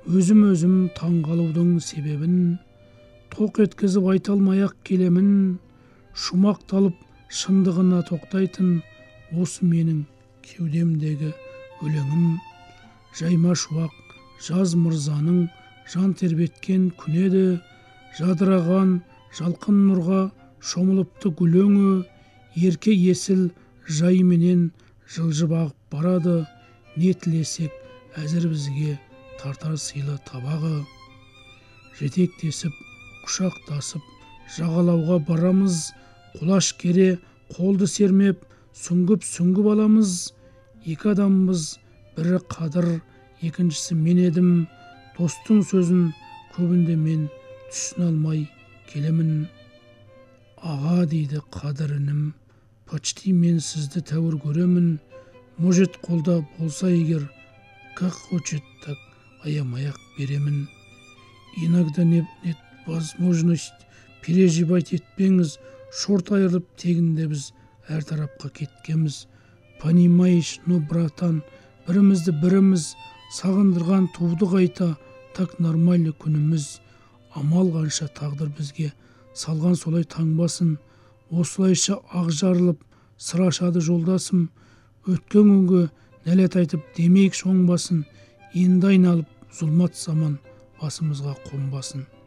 өзім таң қалудың себебін тоқ еткізіп айта алмай-ақ келемін. Шумақталып шындығына тоқтайтын осы менің кеудемдегі өлеңім. Жайма шуақ жаз мырзаның жан тербеткен күн еді. Жадыраған жалқын нұрға шомылыпты гүл өңі. Ерке есіл жайменен жылжып ағып барады. Не тілесек әзір бізге тартар сыйлы табағы. Жетектесіп, құшақтасып, жағалауға барамыз. Құлаш кере қолды сермеп, сүңгіп аламыз. Екі адамбыз, бірі қадыр, екіншісі мен едім. Достың сөзін көбінде мен түсіне алмай келемін. Аға дейді қадір інім, почти мен сізді тәуір көремін. Может қолда болса егер, как хочет, так аямай-ақ беремін. Иногда нет возможность переживать етпеңіз. Шорт айырылып тегінде біз әр тарапқа кеткеміз. Понимаешь, но братан, бірімізді біріміз сағындырған туды қайта. Так нормально күніміз. Амал қанша тағдыр бізге салған солай таңбасын. Осылайша ақ жарылып сыр ашады жолдасым. Өткен күнге нәлет айтып демейік шоңбасын. Енді айналып зұлмат заман басымызға қонбасын.